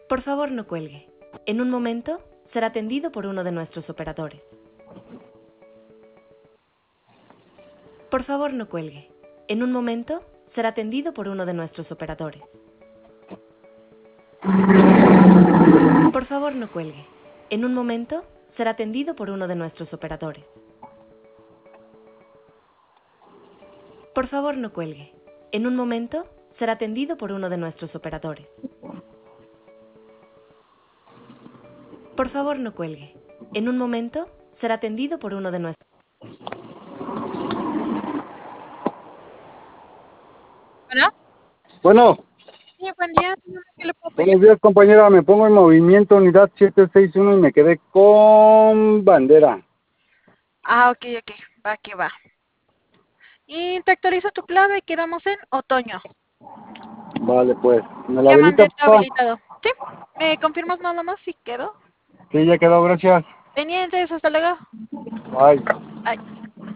Por favor, no cuelgue. En un momento será atendido por uno de nuestros operadores. Por favor, no cuelgue. En un momento será atendido por uno de nuestros operadores. Por favor, no cuelgue. En un momento será atendido por uno de nuestros operadores. Por favor, no cuelgue. En un momento será atendido por uno de nuestros operadores. Por favor, no cuelgue. En un momento será atendido por uno de nuestros... Bueno, Bueno, sí, buen día. Dígame qué le puedo apoyar. buenos días, compañera. Me pongo en movimiento unidad 761 y me quedé con bandera. Ah, ok, ok. Va que va. Y te actualizo tu clave. Quedamos en otoño. Vale, pues. ¿Me la Ya habilita, mandé tu papá? habilitado. ¿Sí? ¿Me confirmas nada más si quedó? Sí, ya quedó, gracias. Pendientes, hasta luego. Bye. Bye.